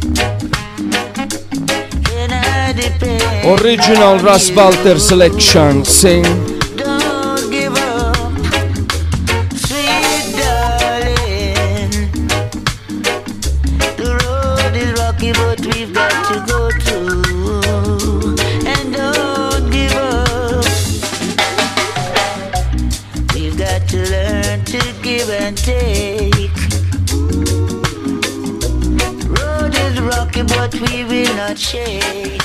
can I depend? Original Russ Walter Selection. Sing. Don't give up, sweet darling. The road is rocky, but we've got to go through. And don't give up. We've got to learn to give and take. Road is rocky, but we will not shake.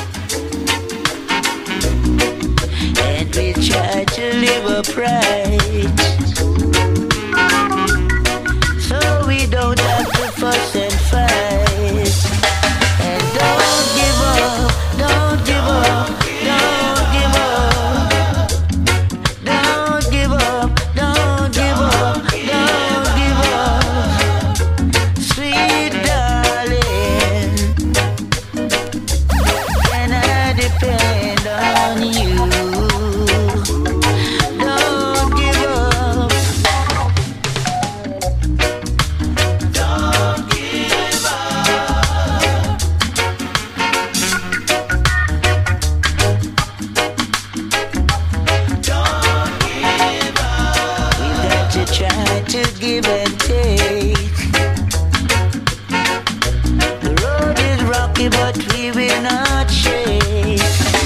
And we try to live upright, so we don't have to fuss and fight. And don't give up, don't give up, don't give up. Don't give up, don't give up, don't give up. Sweet darling, can I depend on you? Don't give up. Don't give up. Don't give up. We've got to try to give and take. The road is rocky, but we will not shake.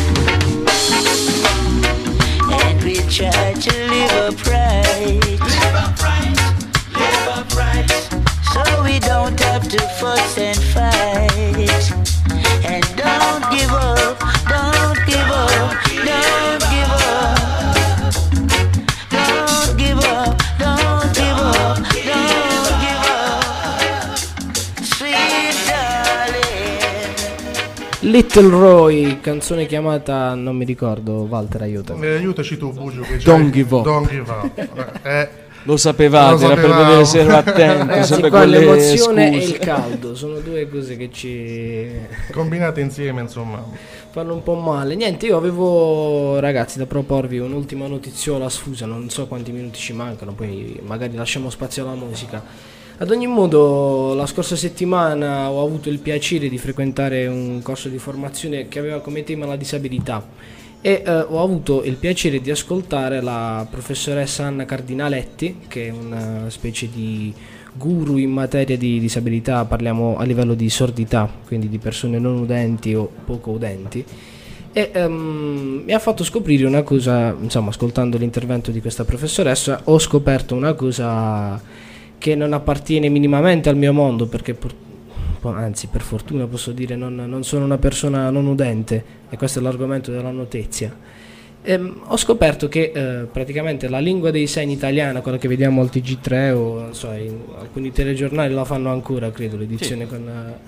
And we try to live upright. Live upright, live upright. So we don't have to fuss and fight. And don't give up, don't give up, don't give up. Don't give up, don't give up, don't give up. Sweet darling. Little Roy, canzone chiamata, non mi ricordo, Walter aiuta. Eh, aiutaci tu Bugiu che Don't c'hai- give up. Don't give up. Eh, Lo sapevate, Lo era per sapevamo. vedere se ero attento. Ragazzi, sempre qua quelle l'emozione e scuse. il caldo sono due cose che ci combinate insieme insomma. fanno un po' male. Niente, io avevo, ragazzi, da proporvi un'ultima notiziola sfusa, non so quanti minuti ci mancano, poi magari lasciamo spazio alla musica. Ad ogni modo, la scorsa settimana ho avuto il piacere di frequentare un corso di formazione che aveva come tema la disabilità e eh, ho avuto il piacere di ascoltare la professoressa Anna Cardinaletti, che è una specie di guru in materia di disabilità, parliamo a livello di sordità, quindi di persone non udenti o poco udenti. E um, mi ha fatto scoprire una cosa, insomma, ascoltando l'intervento di questa professoressa ho scoperto una cosa che non appartiene minimamente al mio mondo, perché pur, anzi per fortuna posso dire non, non sono una persona non udente, e questo è l'argomento della notizia. Ehm, ho scoperto che eh, praticamente la lingua dei segni italiana, quella che vediamo al T G tre o non so, in alcuni telegiornali la fanno ancora, credo, l'edizione con... Eh,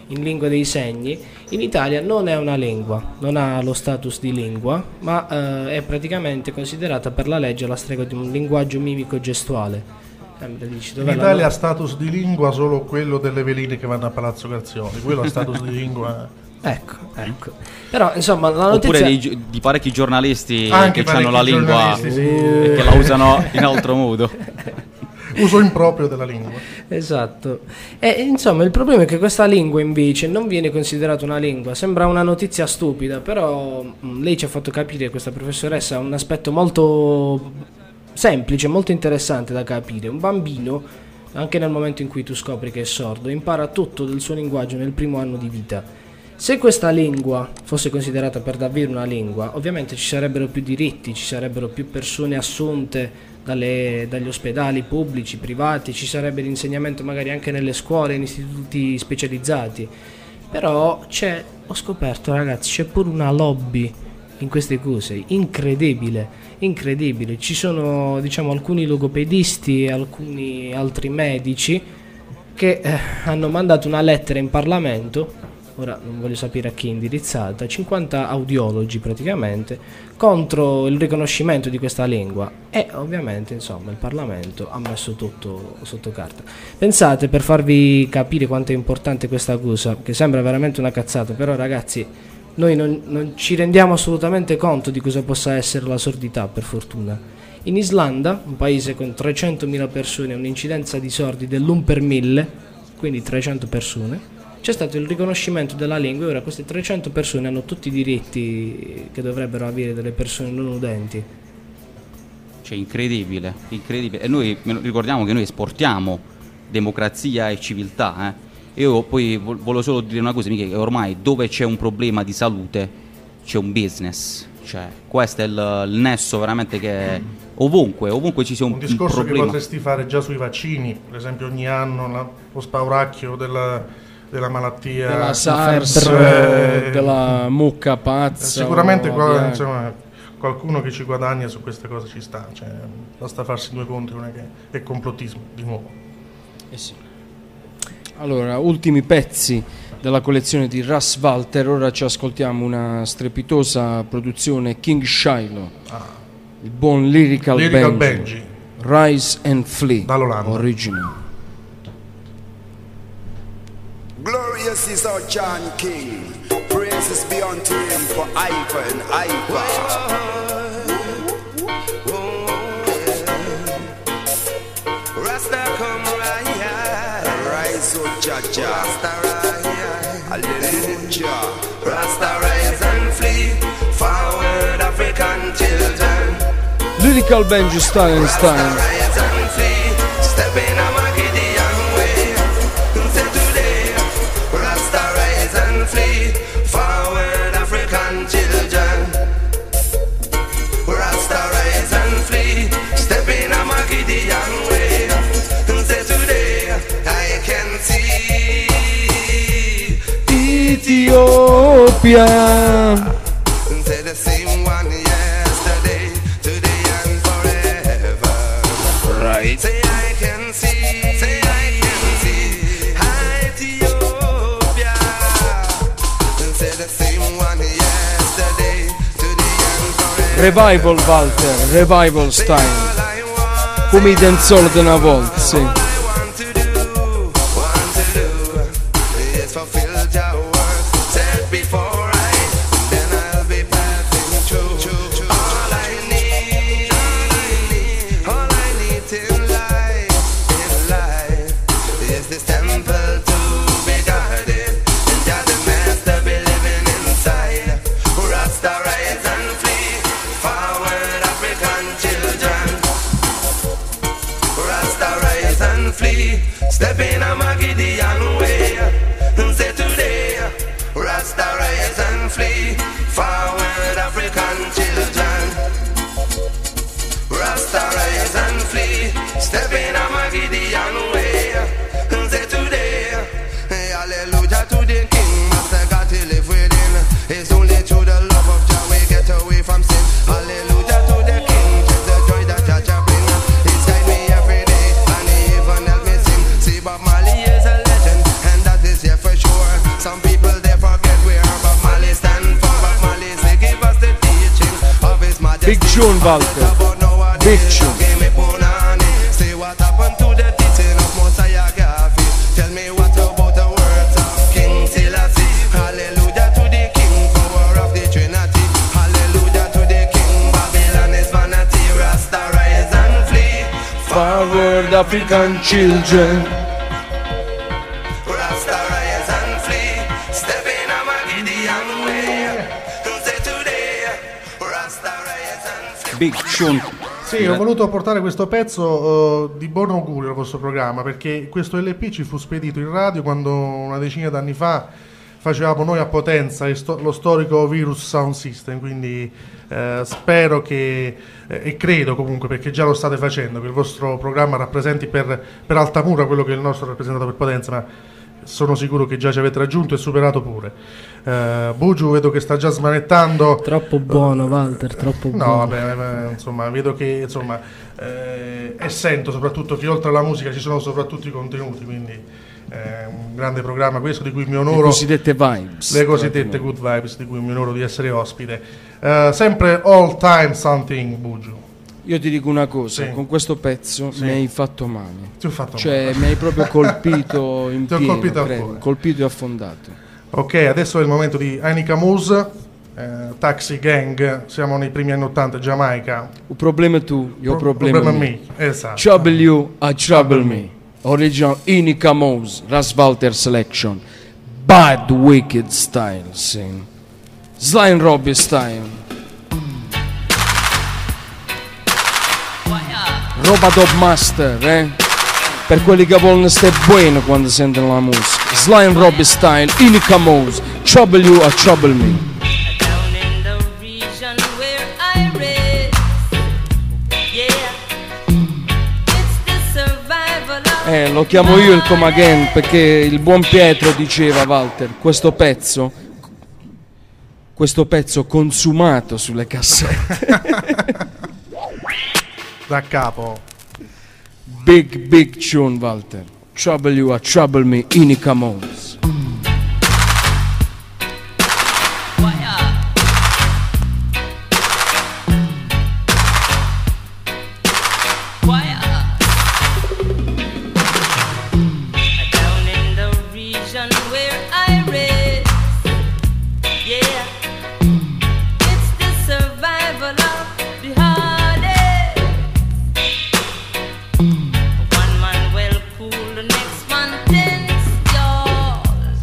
in lingua dei segni, in Italia non è una lingua, non ha lo status di lingua, ma eh, è praticamente considerata per la legge alla stregua di un linguaggio mimico-gestuale. Eh, dici, in Italia ha status di lingua solo quello delle veline che vanno a Palazzo Grazioli, quello ha status di lingua. Ecco, ecco. Però insomma la notizia... Oppure dei, di parecchi giornalisti Anche che hanno la lingua sì. e che la usano in altro modo. Uso improprio della lingua. Esatto. E insomma il problema è che questa lingua invece non viene considerata una lingua. Sembra una notizia stupida, però mh, lei ci ha fatto capire, questa professoressa, un aspetto molto semplice, molto interessante da capire. Un bambino, anche nel momento in cui tu scopri che è sordo, impara tutto del suo linguaggio nel primo anno di vita. Se questa lingua fosse considerata per davvero una lingua, ovviamente ci sarebbero più diritti, ci sarebbero più persone assunte dalle, dagli ospedali pubblici, privati, ci sarebbe l'insegnamento magari anche nelle scuole, in istituti specializzati. Però c'è, ho scoperto ragazzi, c'è pure una lobby in queste cose, incredibile, incredibile. Ci sono, diciamo, alcuni logopedisti e alcuni altri medici che eh, hanno mandato una lettera in Parlamento. Ora non voglio sapere a chi è indirizzata, cinquanta audiologi praticamente, contro il riconoscimento di questa lingua, e ovviamente insomma il Parlamento ha messo tutto sotto carta. Pensate, per farvi capire quanto è importante questa cosa, che sembra veramente una cazzata, però ragazzi noi non, non ci rendiamo assolutamente conto di cosa possa essere la sordità, per fortuna. In Islanda, un paese con trecentomila persone, un'incidenza di sordi dell'uno per mille, quindi trecento persone, c'è stato il riconoscimento della lingua e ora queste trecento persone hanno tutti i diritti che dovrebbero avere delle persone non udenti. Cioè incredibile, incredibile. E noi ricordiamo che noi esportiamo democrazia e civiltà, eh. Io poi volevo solo dire una cosa, mica, che ormai dove c'è un problema di salute c'è un business. Cioè, questo è il, il nesso veramente che ovunque, ovunque ci sia un, un discorso un problema. che potresti fare già sui vaccini, per esempio ogni anno la, lo spauracchio della della malattia, della SARS, eh, della mucca pazza. Sicuramente qua, via. insomma, qualcuno che ci guadagna su queste cose ci sta, cioè, basta farsi due conti, non è che è complottismo di nuovo. Eh sì. Allora, ultimi pezzi della collezione di Russ Walter. Ora ci ascoltiamo una strepitosa produzione King Shiloh, ah. il buon Lyrical, Lyrical Benji. Benji, Rise and Flee, dall'Olanda, original. Glorious is our John King. Praises be unto him for Iva and Iva. Rasta come right, rise up, Jaja. Rasta rise, hallelujah. Rasta rise and flee, forward African children. Lyrical Benji Style Style. Rasta rise and flee, step in a Magidian way. Flee, forward African children. Rasta rise and flee, step in a Magidian way. Say today I can see Ethiopia. Say the same one yesterday, today and forever. Right. Say I can see. Say I can see. Revival Walter, Revival Style, come i dancehall di una volta, sì. Step in a Magidian way. Say today, Rasta rise and flee, forward African children. Rasta rise and flee, step in a Magidian way. Say today, hallelujah to the King, Master God to live within. It's only through the love of Jah we get away from sin. Hallelujah to the King, just the joy that Jah brings. He's guide me every day and he even help me sing. See Bob Marley is a legend, tune, Walter. But nowadays, Big tune. give me punani. Say what happened to the teaching of Mosiah Garfi. Tell me what about the words of King Selassie. Hallelujah to the King, power of the Trinity. Hallelujah to the King, Babylon is vanity. Rasta rise and flee. Forward African children. Rasta rise and flee. Step in a Magidian way. Say today, Rasta rise and flee. Big Tune. Sì, ho voluto portare questo pezzo uh, di buon augurio al vostro programma, perché questo L P ci fu spedito in radio quando una decina d'anni fa facevamo noi a Potenza il sto- lo storico Virus Sound System, quindi eh, spero che, eh, e credo comunque, perché già lo state facendo, che il vostro programma rappresenti per, per Altamura quello che è il nostro rappresentato per Potenza, ma sono sicuro che già ci avete raggiunto e superato pure. Uh, Bugiu vedo che sta già smanettando. Troppo buono, Walter, troppo buono. No, vabbè, vabbè, insomma, vedo che insomma eh, e sento soprattutto che oltre alla musica ci sono soprattutto i contenuti, quindi è un grande programma questo di cui mi onoro. Le cosiddette vibes. Le cosiddette good vibes di cui mi onoro di essere ospite. Uh, sempre all time something, Bugiu. Io ti dico una cosa, Sì. con questo pezzo Sì. mi hai fatto male. Ti ho fatto Cioè male. mi hai proprio colpito in Ti ho pieno, colpito al credo. cuore. Colpito e affondato. Ok, adesso è il momento di Annika Moose, eh, Taxi Gang, siamo nei primi anni ottanta, Giamaica. Il problema è tu, io Pro- problema, problema me. me, esatto. Trouble you, I trouble me. Original Inika Moose, Ras Walter Selection. Bad Wicked Style, sì. Sly and Robbie Style. Roba Top Master, eh? Per quelli che vogliono stare buono quando sentono la musica. Sly and Robbie Style, Inika Moose, Trouble you, I trouble me. Down in the region where I raised, yeah, it's the survival of Eh, lo chiamo io il Come Again perché il buon Pietro diceva, Walter, questo pezzo, questo pezzo consumato sulle cassette. Da capo. Big, big tune, Walter. Trouble you, I trouble me, Inika Moose. down in the region where I raised, yeah, it's the survival of the hardest. One man well cool, the next man tense, y'all.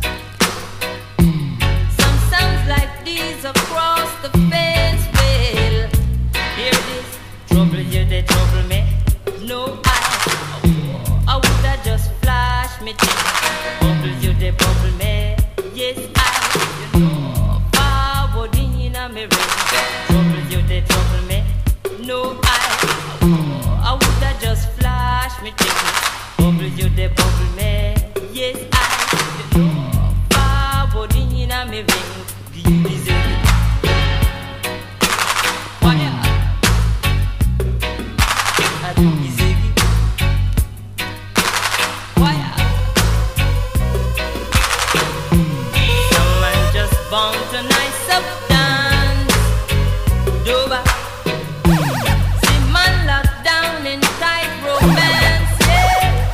Some sounds like these across the fence. Well, hear this, trouble you, they trouble me. No, I, I would have just flash me thing. Bubble you, they bubble me. Yes, I, you know, forward in a mirror. Trouble you, they trouble me. No, I, I would have just flash me thing. Bubble you, they bubble me. Yes, I, you know, forward in a mirror. Easy. Fire. Easy. Fire. Some man just bound to nice up dance. Doba. See man locked down in tight romance. Yeah.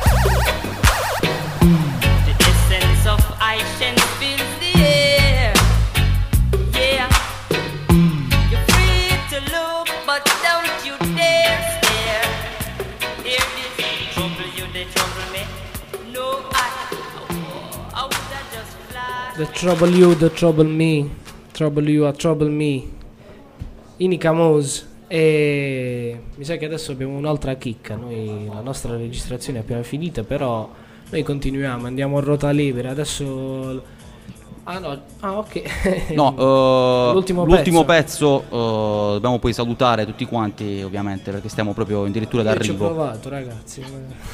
The essence of Aisha fills the air. Yeah. You're free to look, but don't you dare stare. Hear this, trouble you, they trouble me. No, I, I would have just flashed. The trouble you, the trouble me. Trouble you, I trouble me. Inika Moose. E mi sa che adesso abbiamo un'altra chicca. Noi, la nostra registrazione è appena finita, però noi continuiamo, andiamo a ruota libera. Adesso. Ah no, ah ok. No, eh, L'ultimo l'ultimo pezzo. pezzo, eh, dobbiamo poi salutare tutti quanti, ovviamente, perché stiamo proprio addirittura Io ci ho d'arrivo. provato, ragazzi.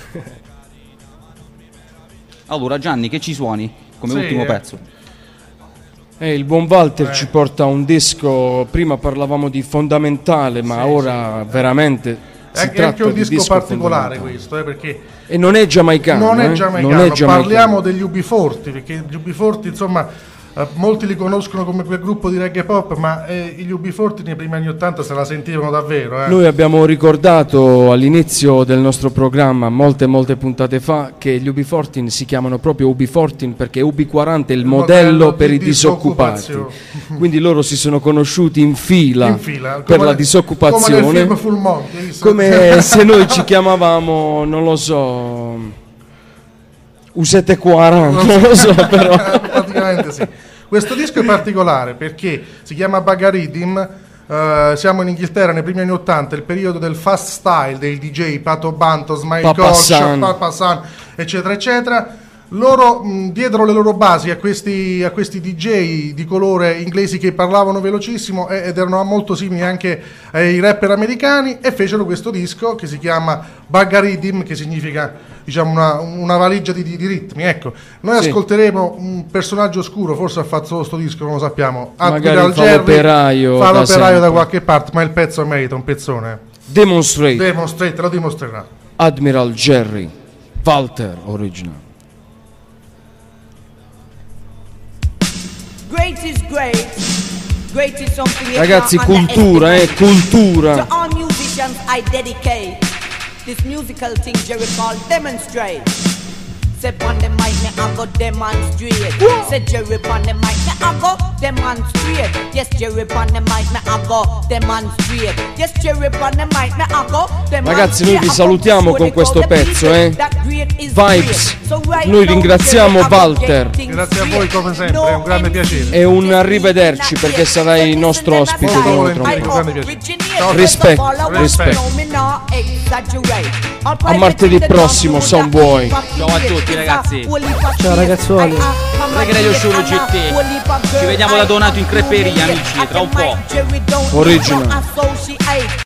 Allora, Gianni, che ci suoni come Sì, ultimo eh. pezzo? Eh, il buon Walter Eh. ci porta un disco, prima parlavamo di fondamentale, ma Sì, ora veramente si È anche tratta un di disco, particolare fondamentale. questo, eh, perché E non è giamaicano, non è eh? giamaicano. Non è giamaicano. Parliamo degli U B quaranta, perché gli U B quaranta, insomma, Uh, molti li conoscono come quel gruppo di reggae pop, ma eh, gli U B quaranta nei primi anni ottanta se la sentivano davvero. Eh. Noi abbiamo ricordato all'inizio del nostro programma, molte molte puntate fa, che gli U B quaranta si chiamano proprio U B quaranta perché U B quaranta è il, il modello, modello per i disoccupati. Quindi loro si sono conosciuti in fila, in fila per come, la disoccupazione. Come nel film Full Monty. Come se noi ci chiamavamo, non lo so... U settecentoquaranta, non lo so però. Praticamente sì. Questo disco è particolare perché si chiama Bagga Rhythm, uh, siamo in Inghilterra nei primi anni ottanta, il periodo del fast style, dei D J, Pato Banto, Smile Coach, Papa San, eccetera eccetera. Loro mh, diedero le loro basi a questi, a questi D J di colore inglesi che parlavano velocissimo e, ed erano molto simili anche ai rapper americani, e fecero questo disco che si chiama Bagga Rhythm, che significa, diciamo, una, una valigia di, di, di ritmi. Ecco, noi sì. ascolteremo un personaggio oscuro, forse ha fatto questo disco, non lo sappiamo, magari fa l'operaio, fa l'operaio da qualche parte, ma il pezzo merita, un pezzone. Demonstrate, Demonstrate, lo dimostrerà Admiral Jerry Walter Original. Great is great. Great is something you Ragazzi, can't cultura, eh, cultura. To all musicians I dedicate this musical thing Jerry called Demonstrate. Say on the mic me I go demonstrate. Say Jerry on the mic me I go demonstrate. Yes, Jerry on the mic me I go demonstrate. Yes, Jerry on the mic me I go demonstrate. Ragazzi, noi vi salutiamo con questo pezzo, eh. Vibes. Noi ringraziamo Walter. Grazie a voi come sempre, è un grande piacere. E un arrivederci perché sarai il nostro ospite. Rispetto, rispetto. A martedì prossimo, Soundboy. Ciao a tutti ragazzi. Ciao ragazzuoli. Regredio Show G T. Ci vediamo da Donato in creperia, amici, tra un po'. Original.